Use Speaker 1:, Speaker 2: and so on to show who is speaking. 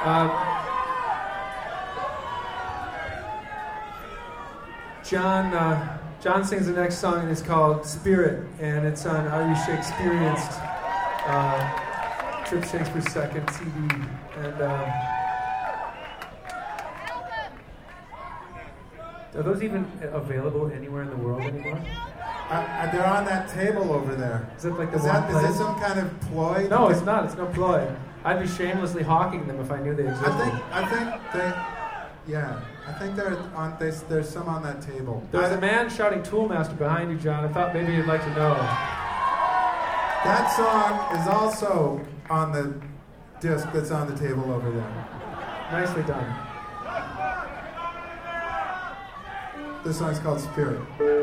Speaker 1: John sings the next song, and it's called Spirit, and it's on Are You Shakespeareanced, Trip Shakespeare Second CD. And are those even available anywhere in the world anymore?
Speaker 2: They're on that table over there.
Speaker 1: Is it like the
Speaker 2: is that some kind of ploy?
Speaker 1: No, it's not. It's no ploy. I'd be shamelessly hawking them if I knew they existed.
Speaker 2: I think they're on. There's some on that table.
Speaker 1: There's a man shouting Toolmaster behind you, John. I thought maybe you'd like to know.
Speaker 2: That song is also on the disc that's on the table over there.
Speaker 1: Nicely done.
Speaker 2: This song's called Spirit.